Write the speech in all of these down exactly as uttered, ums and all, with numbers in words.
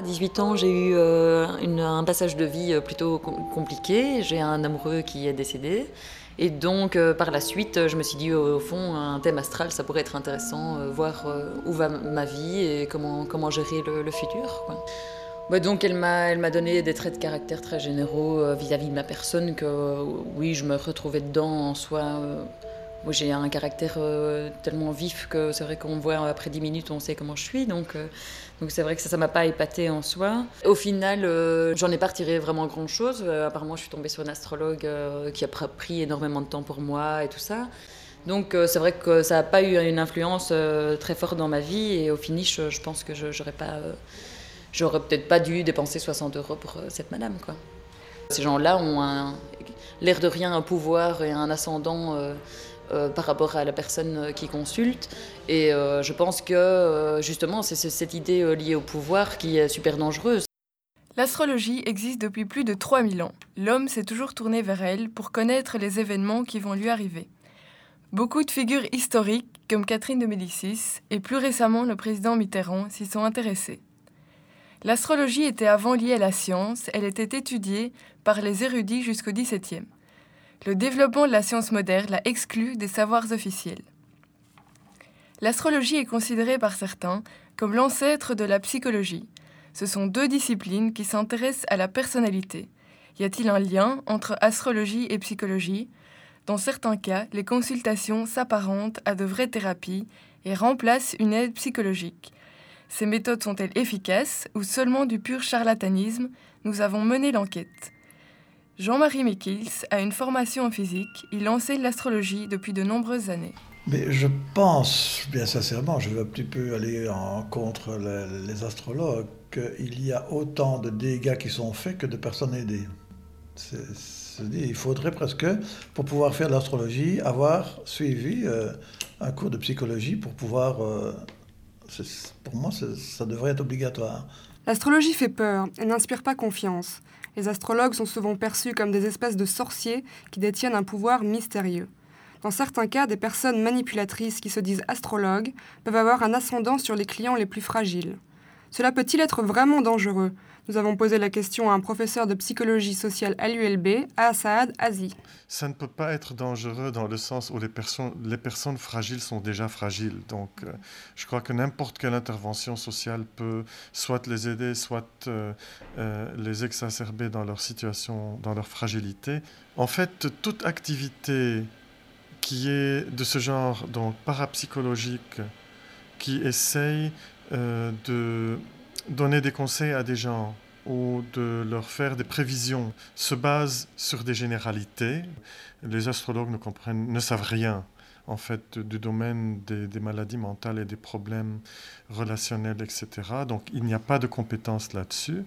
À dix-huit ans, j'ai eu euh, une, un passage de vie plutôt com- compliqué. J'ai un amoureux qui est décédé. Et donc, euh, par la suite, je me suis dit, au, au fond, un thème astral, ça pourrait être intéressant, euh, voir euh, où va ma vie et comment, comment gérer le, le futur, quoi. Bah donc, elle m'a, elle m'a donné des traits de caractère très généraux euh, vis-à-vis de ma personne, que euh, oui, je me retrouvais dedans en soi. Euh, moi, j'ai un caractère euh, tellement vif que c'est vrai qu'on me voit après dix minutes, on sait comment je suis. Donc, euh, donc c'est vrai que ça ne m'a pas épaté en soi. Au final, euh, j'en ai pas retiré vraiment grand-chose. Euh, apparemment, je suis tombée sur une astrologue euh, qui a pris énormément de temps pour moi et tout ça. Donc euh, c'est vrai que ça n'a pas eu une influence euh, très forte dans ma vie. Et au finish, je, je pense que je j'aurais pas, euh, j'aurais peut-être pas dû dépenser soixante euros pour euh, cette madame, quoi. Ces gens-là ont un, l'air de rien un pouvoir et un ascendant euh, euh, par rapport à la personne qui consulte. Et euh, je pense que euh, justement, c'est cette idée euh, liée au pouvoir qui est super dangereuse. L'astrologie existe depuis plus de trois mille ans. L'homme s'est toujours tourné vers elle pour connaître les événements qui vont lui arriver. Beaucoup de figures historiques, comme Catherine de Médicis et plus récemment le président Mitterrand, s'y sont intéressés. L'astrologie était avant liée à la science, elle était étudiée par les érudits jusqu'au dix-septième. Le développement de la science moderne l'a exclue des savoirs officiels. L'astrologie est considérée par certains comme l'ancêtre de la psychologie. Ce sont deux disciplines qui s'intéressent à la personnalité. Y a-t-il un lien entre astrologie et psychologie ? Dans certains cas, les consultations s'apparentent à de vraies thérapies et remplacent une aide psychologique. Ces méthodes sont-elles efficaces ou seulement du pur charlatanisme ? Nous avons mené l'enquête. Jean-Marie Mikils a une formation en physique. Il enseigne l'astrologie depuis de nombreuses années. Mais je pense, bien sincèrement, je veux un petit peu aller en contre les, les astrologues, qu'il y a autant de dégâts qui sont faits que de personnes aidées. C'est, c'est dit, il faudrait presque, pour pouvoir faire de l'astrologie, avoir suivi euh, un cours de psychologie pour pouvoir... Euh, c'est, pour moi, c'est, ça devrait être obligatoire. L'astrologie fait peur, elle n'inspire pas confiance. Les astrologues sont souvent perçus comme des espèces de sorciers qui détiennent un pouvoir mystérieux. Dans certains cas, des personnes manipulatrices qui se disent astrologues peuvent avoir un ascendant sur les clients les plus fragiles. Cela peut-il être vraiment dangereux ? Nous avons posé la question à un professeur de psychologie sociale à l'U L B, à Saad Azi. Ça ne peut pas être dangereux dans le sens où les personnes, les personnes fragiles sont déjà fragiles. Donc, euh, je crois que n'importe quelle intervention sociale peut soit les aider, soit euh, euh, les exacerber dans leur situation, dans leur fragilité. En fait, toute activité qui est de ce genre, donc parapsychologique, qui essaye euh, de donner des conseils à des gens ou de leur faire des prévisions, se base sur des généralités. Les astrologues ne comprennent, ne savent rien en fait du domaine des, des maladies mentales et des problèmes relationnels, et cetera. Donc il n'y a pas de compétences là-dessus.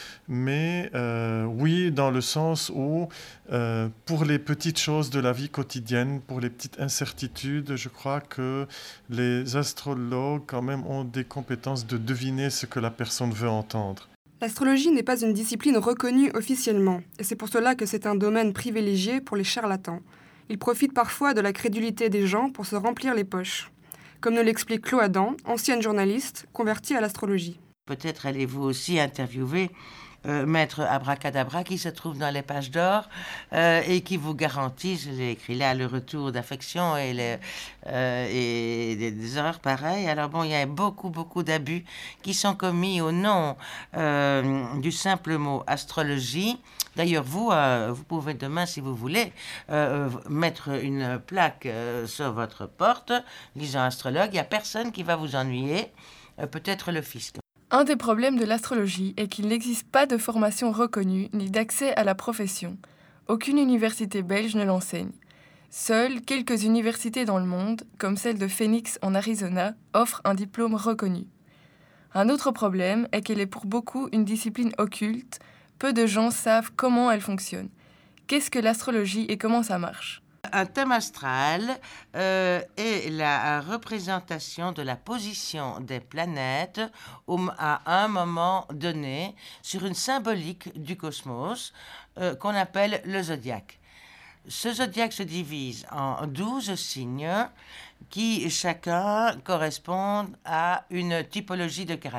Mais euh, oui, dans le sens où, euh, pour les petites choses de la vie quotidienne, pour les petites incertitudes, je crois que les astrologues, quand même, ont des compétences de deviner ce que la personne veut entendre. L'astrologie n'est pas une discipline reconnue officiellement, et c'est pour cela que c'est un domaine privilégié pour les charlatans. Ils profitent parfois de la crédulité des gens pour se remplir les poches. Comme nous l'explique Chloé Adam, ancienne journaliste, convertie à l'astrologie. Peut-être allez-vous aussi interviewer Euh, maître Abracadabra qui se trouve dans les pages d'or euh, et qui vous garantit, je l'ai écrit là, le retour d'affection et, le, euh, et des, des horreurs pareilles. Alors bon, il y a beaucoup, beaucoup d'abus qui sont commis au nom euh, du simple mot astrologie. D'ailleurs, vous, euh, vous pouvez demain, si vous voulez, euh, mettre une plaque euh, sur votre porte, lisant astrologue. Il n'y a personne qui va vous ennuyer, euh, peut-être le fisc. Un des problèmes de l'astrologie est qu'il n'existe pas de formation reconnue ni d'accès à la profession. Aucune université belge ne l'enseigne. Seules quelques universités dans le monde, comme celle de Phoenix en Arizona, offrent un diplôme reconnu. Un autre problème est qu'elle est pour beaucoup une discipline occulte. Peu de gens savent comment elle fonctionne. Qu'est-ce que l'astrologie et comment ça marche ? Un thème astral euh, est la représentation de la position des planètes au, à un moment donné sur une symbolique du cosmos euh, qu'on appelle le zodiaque. Ce zodiaque se divise en douze signes qui chacun correspondent à une typologie de caractère.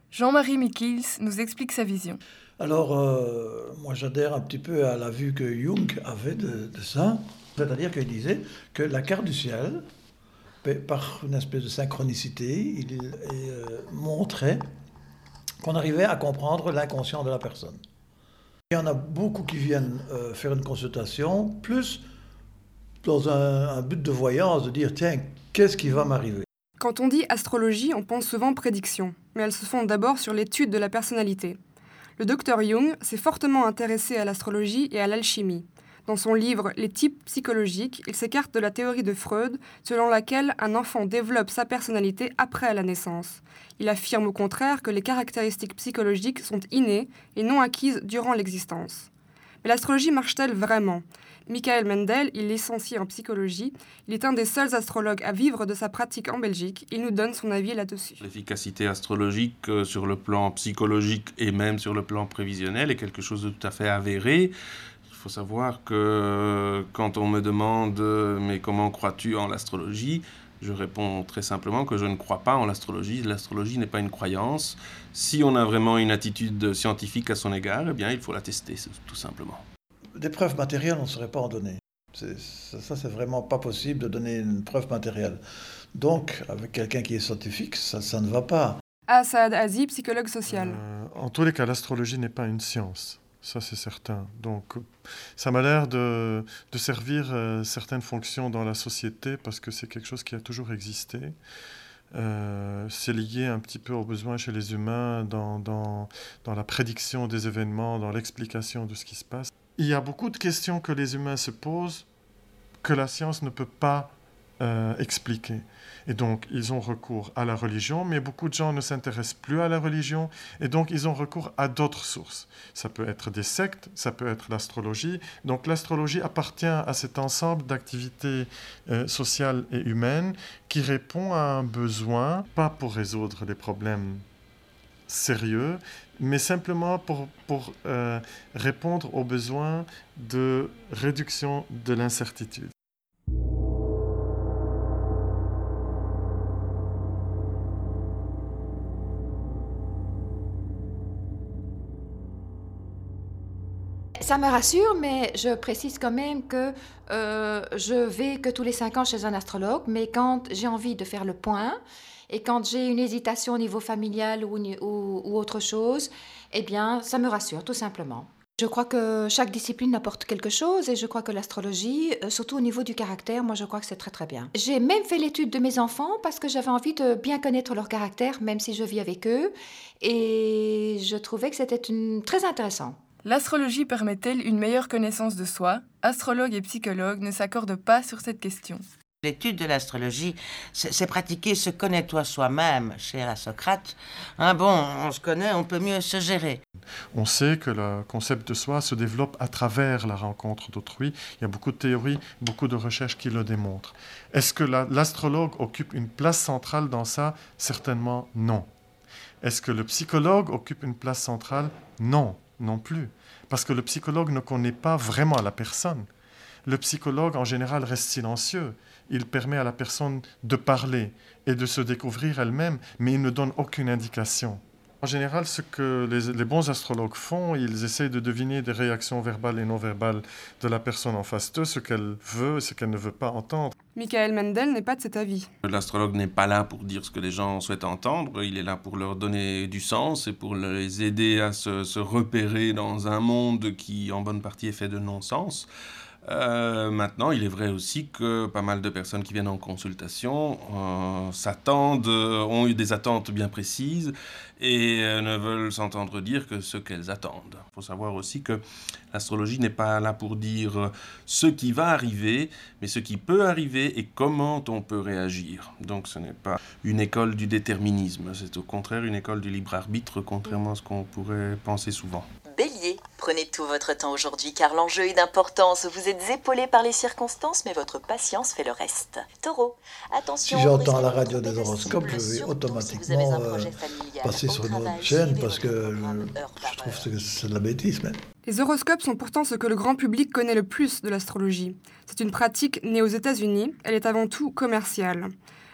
Jean-Marie Michiels nous explique sa vision. Alors, euh, moi j'adhère un petit peu à la vue que Jung avait de, de ça. C'est-à-dire qu'il disait que la carte du ciel, par une espèce de synchronicité, il euh, montrait qu'on arrivait à comprendre l'inconscient de la personne. Il y en a beaucoup qui viennent euh, faire une consultation, plus dans un, un but de voyance, de dire, tiens, qu'est-ce qui va m'arriver ? Quand on dit astrologie, on pense souvent prédiction, mais elles se fondent d'abord sur l'étude de la personnalité. Le docteur Jung s'est fortement intéressé à l'astrologie et à l'alchimie. Dans son livre « Les types psychologiques », il s'écarte de la théorie de Freud, selon laquelle un enfant développe sa personnalité après la naissance. Il affirme au contraire que les caractéristiques psychologiques sont innées et non acquises durant l'existence. Mais l'astrologie marche-t-elle vraiment ? Michael Mendel, il est licencié en psychologie. Il est un des seuls astrologues à vivre de sa pratique en Belgique. Il nous donne son avis là-dessus. L'efficacité astrologique euh, sur le plan psychologique et même sur le plan prévisionnel est quelque chose de tout à fait avéré. Il faut savoir que euh, quand on me demande euh, « mais comment crois-tu en l'astrologie ?» je réponds très simplement que je ne crois pas en l'astrologie. L'astrologie n'est pas une croyance. Si on a vraiment une attitude scientifique à son égard, eh bien, il faut la tester, tout simplement. Des preuves matérielles, on ne saurait pas en donner. C'est, ça, c'est vraiment pas possible de donner une preuve matérielle. Donc, avec quelqu'un qui est scientifique, ça, ça ne va pas. Ah, Saad Azi, psychologue social. Euh, en tous les cas, l'astrologie n'est pas une science. Ça, c'est certain. Donc, ça m'a l'air de, de servir euh, certaines fonctions dans la société parce que c'est quelque chose qui a toujours existé. Euh, c'est lié un petit peu aux besoins chez les humains dans, dans, dans la prédiction des événements, dans l'explication de ce qui se passe. Il y a beaucoup de questions que les humains se posent que la science ne peut pas euh, expliquer. Et donc, ils ont recours à la religion, mais beaucoup de gens ne s'intéressent plus à la religion, et donc ils ont recours à d'autres sources. Ça peut être des sectes, ça peut être l'astrologie. Donc, l'astrologie appartient à cet ensemble d'activités euh, sociales et humaines qui répond à un besoin, pas pour résoudre des problèmes sérieux, mais simplement pour, pour euh, répondre aux besoins de réduction de l'incertitude. Ça me rassure, mais je précise quand même que euh, je vais que tous les cinq ans chez un astrologue, mais quand j'ai envie de faire le point et quand j'ai une hésitation au niveau familial ou, ou, ou autre chose, eh bien, ça me rassure, tout simplement. Je crois que chaque discipline apporte quelque chose et je crois que l'astrologie, surtout au niveau du caractère, moi je crois que c'est très très bien. J'ai même fait l'étude de mes enfants parce que j'avais envie de bien connaître leur caractère, même si je vis avec eux, et je trouvais que c'était une... très intéressant. L'astrologie permet-elle une meilleure connaissance de soi ? Astrologues et psychologues ne s'accordent pas sur cette question. L'étude de l'astrologie, c'est, c'est pratiquer se connais-toi soi-même, cher à Socrate. Hein, bon, on se connaît, on peut mieux se gérer. On sait que le concept de soi se développe à travers la rencontre d'autrui. Il y a beaucoup de théories, beaucoup de recherches qui le démontrent. Est-ce que la, l'astrologue occupe une place centrale dans ça ? Certainement non. Est-ce que le psychologue occupe une place centrale ? Non, non plus. Parce que le psychologue ne connaît pas vraiment la personne. Le psychologue, en général, reste silencieux. Il permet à la personne de parler et de se découvrir elle-même, mais il ne donne aucune indication. En général, ce que les, les bons astrologues font, ils essayent de deviner des réactions verbales et non verbales de la personne en face d'eux, ce qu'elle veut et ce qu'elle ne veut pas entendre. Michael Mendel n'est pas de cet avis. L'astrologue n'est pas là pour dire ce que les gens souhaitent entendre, il est là pour leur donner du sens et pour les aider à se, se repérer dans un monde qui, en bonne partie, est fait de non-sens. Euh, maintenant, il est vrai aussi que pas mal de personnes qui viennent en consultation euh, s'attendent, euh, ont eu des attentes bien précises et euh, ne veulent s'entendre dire que ce qu'elles attendent. Il faut savoir aussi que l'astrologie n'est pas là pour dire ce qui va arriver, mais ce qui peut arriver et comment on peut réagir. Donc ce n'est pas une école du déterminisme, c'est au contraire une école du libre arbitre, contrairement à ce qu'on pourrait penser souvent. Bélier, prenez tout votre temps aujourd'hui car l'enjeu est d'importance. Vous êtes épaulé par les circonstances, mais votre patience fait le reste. Taureau, attention. Si j'entends la radio des horoscopes, je vais automatiquement si euh, passer sur une autre chaîne parce que je, je trouve que c'est de la bêtise même. Les horoscopes sont pourtant ce que le grand public connaît le plus de l'astrologie. C'est une pratique née aux États-Unis, elle est avant tout commerciale.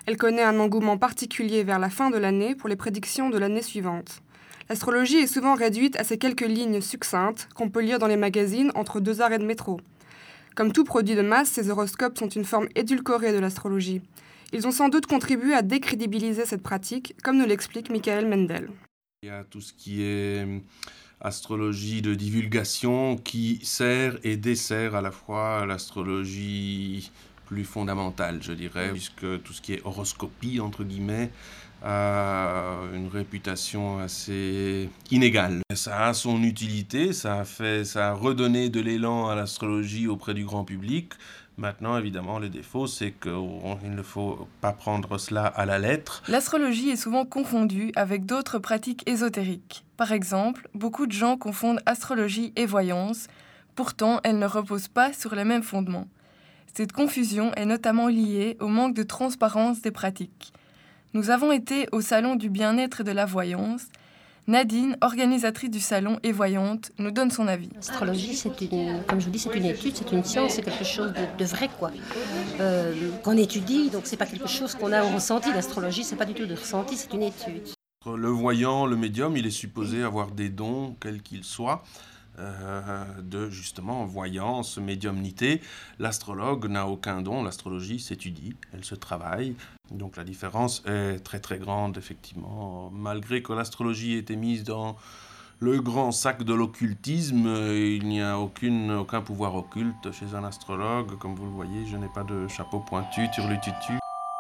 Elle connaît un engouement particulier vers la fin de l'année pour les prédictions de l'année suivante. L'astrologie est souvent réduite à ces quelques lignes succinctes qu'on peut lire dans les magazines entre deux arrêts de métro. Comme tout produit de masse, ces horoscopes sont une forme édulcorée de l'astrologie. Ils ont sans doute contribué à décrédibiliser cette pratique, comme nous l'explique Michael Mendel. Il y a tout ce qui est astrologie de divulgation qui sert et dessert à la fois l'astrologie plus fondamentale, je dirais, puisque tout ce qui est horoscopie, entre guillemets, a une réputation assez inégale. Ça a son utilité, ça a, fait, ça a redonné de l'élan à l'astrologie auprès du grand public. Maintenant, évidemment, le défaut, c'est qu'il ne faut pas prendre cela à la lettre. L'astrologie est souvent confondue avec d'autres pratiques ésotériques. Par exemple, beaucoup de gens confondent astrologie et voyance. Pourtant, elles ne reposent pas sur les mêmes fondements. Cette confusion est notamment liée au manque de transparence des pratiques. Nous avons été au Salon du bien-être et de la voyance. Nadine, organisatrice du salon et voyante, nous donne son avis. L'astrologie, c'est une, comme je vous dis, c'est une étude, c'est une science, c'est quelque chose de, de vrai, quoi. Euh, qu'on étudie, donc c'est pas quelque chose qu'on a au ressenti. L'astrologie, c'est pas du tout de ressenti, c'est une étude. Le voyant, le médium, il est supposé avoir des dons, quels qu'ils soient, euh, de justement voyance, médiumnité. L'astrologue n'a aucun don, l'astrologie s'étudie, elle se travaille. Donc la différence est très très grande, effectivement. Malgré que l'astrologie ait été mise dans le grand sac de l'occultisme, il n'y a aucune, aucun pouvoir occulte chez un astrologue. Comme vous le voyez, je n'ai pas de chapeau pointu, turlututu.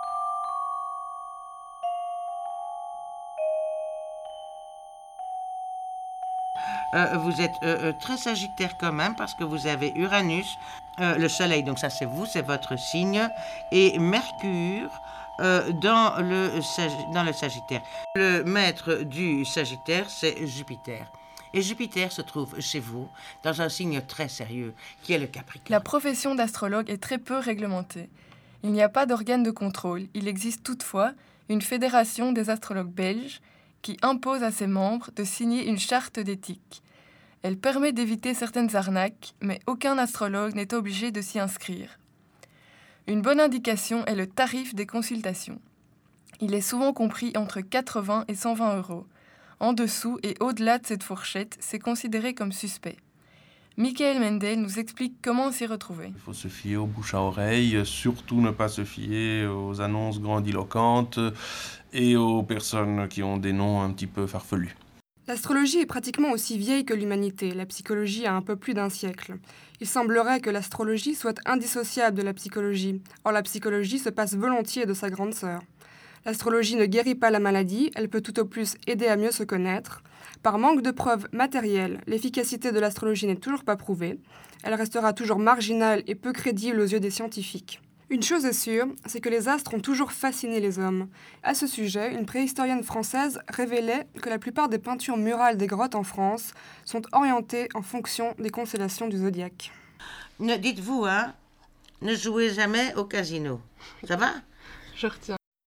Euh, vous êtes euh, très sagittaire quand même parce que vous avez Uranus, euh, le soleil, donc ça c'est vous, c'est votre signe, et Mercure euh, dans, le, dans le sagittaire. Le maître du sagittaire, c'est Jupiter. Et Jupiter se trouve chez vous dans un signe très sérieux qui est le Capricorne. La profession d'astrologue est très peu réglementée. Il n'y a pas d'organe de contrôle. Il existe toutefois une fédération des astrologues belges qui impose à ses membres de signer une charte d'éthique. Elle permet d'éviter certaines arnaques, mais aucun astrologue n'est obligé de s'y inscrire. Une bonne indication est le tarif des consultations. Il est souvent compris entre quatre-vingts et cent vingt euros. En dessous et au-delà de cette fourchette, c'est considéré comme suspect. Michael Mendel nous explique comment s'y retrouver. Il faut se fier aux bouche à oreille, surtout ne pas se fier aux annonces grandiloquentes et aux personnes qui ont des noms un petit peu farfelus. L'astrologie est pratiquement aussi vieille que l'humanité. La psychologie a un peu plus d'un siècle. Il semblerait que l'astrologie soit indissociable de la psychologie. Or, la psychologie se passe volontiers de sa grande sœur. L'astrologie ne guérit pas la maladie, elle peut tout au plus aider à mieux se connaître. Par manque de preuves matérielles, l'efficacité de l'astrologie n'est toujours pas prouvée. Elle restera toujours marginale et peu crédible aux yeux des scientifiques. Une chose est sûre, c'est que les astres ont toujours fasciné les hommes. À ce sujet, une préhistorienne française révélait que la plupart des peintures murales des grottes en France sont orientées en fonction des constellations du zodiaque. Ne dites-vous, hein, ne jouez jamais au casino. Ça va ? Je retiens.